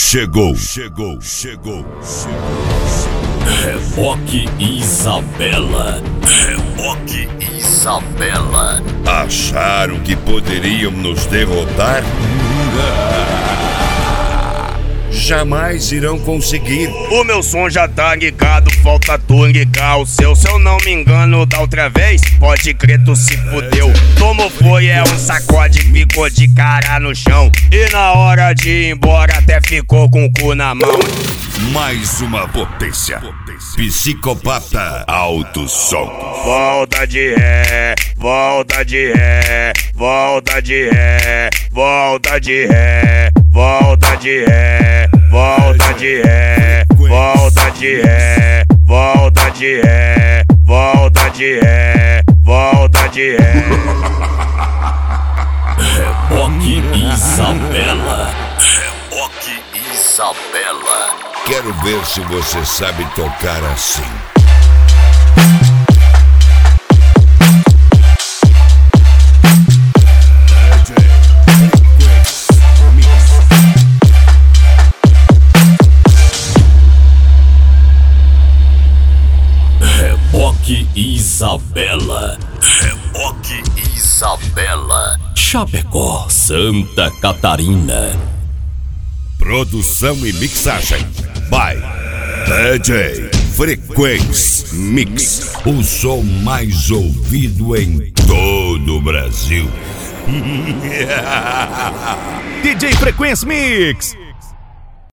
Chegou. Reboque Isabela. Acharam que poderiam nos derrotar? Jamais irão conseguir. O meu som já tá ligado, falta tu ligar o seu. Se eu não me engano da outra vez, pode crer tu se fudeu. Como foi, é um sacode, ficou de cara no chão. E na hora de ir embora até ficou com o cu na mão. Mais uma potência. Psicopata Alto Som. Volta de ré, volta de ré, volta de ré, volta de ré, volta de ré, volta de ré, volta de ré, volta de ré, volta de ré, volta de ré. Reboque Isabela. Quero ver se você sabe tocar assim. Reboque Isabela. Chapecó, Santa Catarina. Produção e mixagem by DJ Frequência Mix. O som mais ouvido em todo o Brasil. DJ Frequência Mix.